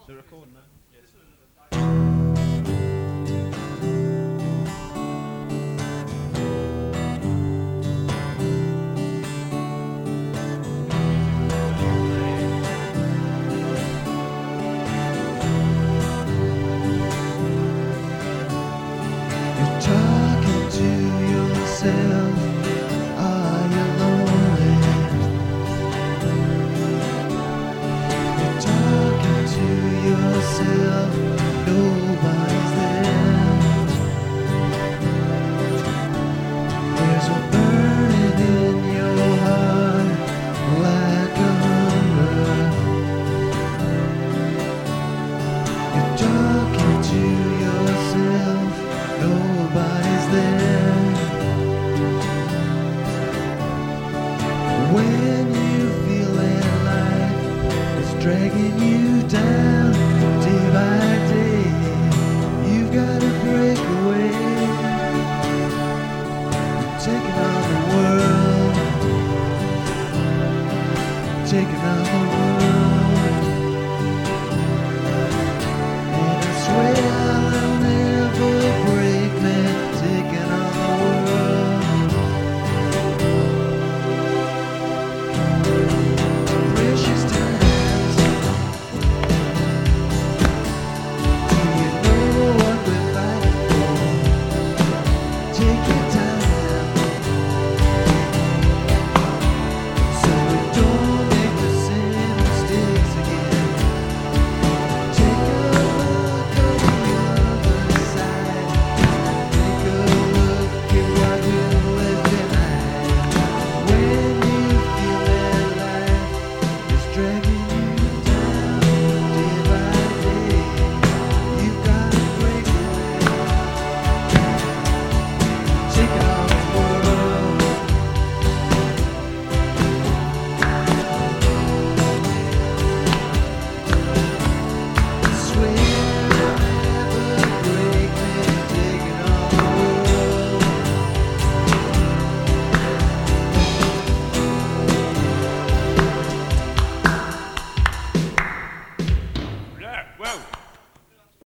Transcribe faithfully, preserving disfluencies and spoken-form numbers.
Du recording now? You're talking to yourself. Are you lonely? You're talking to yourself. Nobody's there. There's a burning in your heart like a hunger. You're talking to yourself. Nobody's there. When you feel that life is dragging you down day by day, you've got to break away. You're taking on the world, taking on the world.